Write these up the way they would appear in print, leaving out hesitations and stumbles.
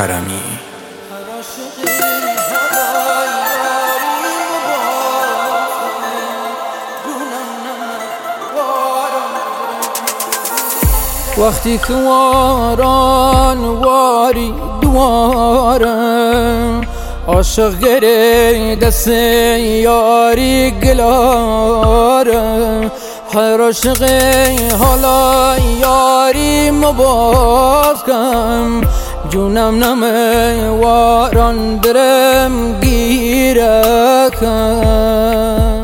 کرمی. وقتی که واران واری دوارم عاشق گره دست یاری گلارم هر عاشق حالا یاری مباز کم جونم نمه واران درم گیره کم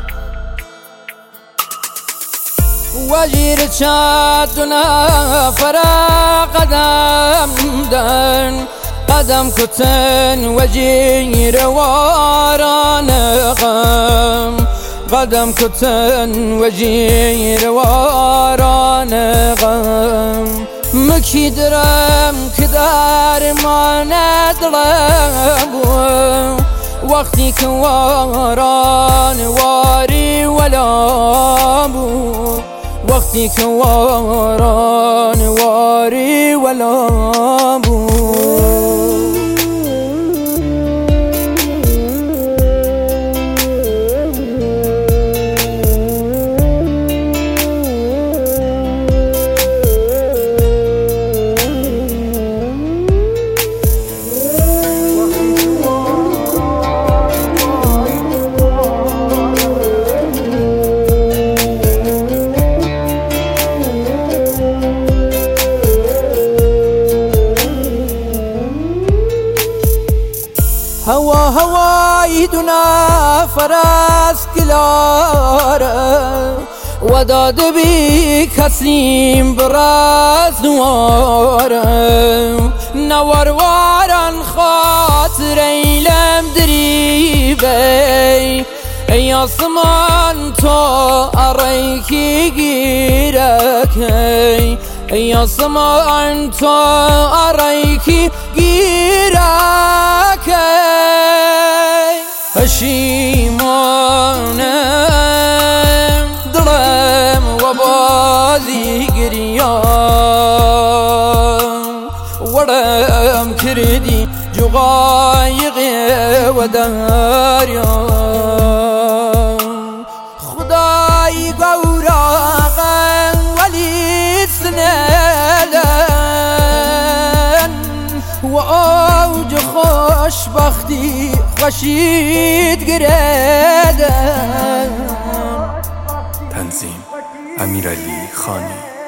وجیر چاد دو نفر قدم دن قدم کتن وجیر واران غم قدم کتن وجیر واران غم مکی درم که در ما ندلم وقتی که واران واری ولا بود وقتی که واران واری ولا بود هوای دو نفر از گلاره وداد بی کسیم براز نواره نورواران خاطر ایلم دریبه ای آسمان تو ارایکی گیرکی ای آسمان تو ارایکی گیرکی پشیمانم دلم و بازی گریام ورم کردی جغایق و دریام خدای گوراغم ولی سندن و اوج خوشبختی خشید گردن. تنظیم امیرعلی خانی.